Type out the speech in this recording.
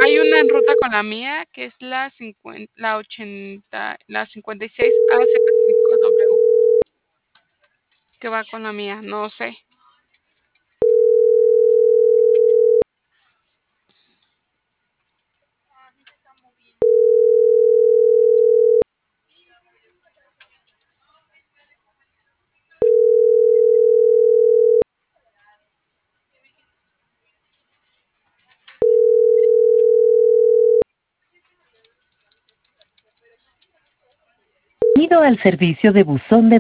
hay una en ruta con la mía que es la 56A05W, que va con la mía, no sé. Bienvenido al servicio de buzón de